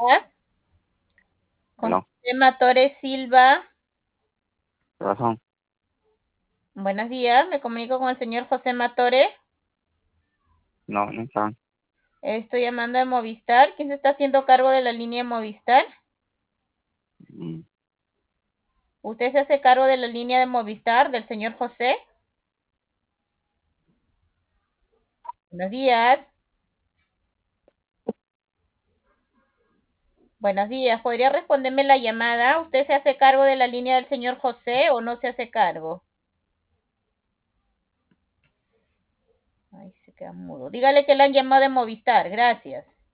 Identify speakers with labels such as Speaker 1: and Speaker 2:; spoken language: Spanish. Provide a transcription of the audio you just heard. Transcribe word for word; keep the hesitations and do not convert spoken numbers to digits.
Speaker 1: días. Con
Speaker 2: Aló,
Speaker 1: Josema Torres Silva.
Speaker 2: ¿qué razón?
Speaker 1: Buenos días, me comunico con el señor José Matore.
Speaker 2: No, no están.
Speaker 1: Estoy llamando de Movistar. ¿Quién se está haciendo cargo de la línea de Movistar?
Speaker 2: Mm,
Speaker 1: ¿Usted se hace cargo de la línea de Movistar del señor José? Buenos días. Buenos días. ¿Podría responderme la llamada? ¿Usted se hace cargo de la línea del señor José o no se hace cargo? Ay, se queda mudo. Dígale que le han llamado de Movistar. Gracias.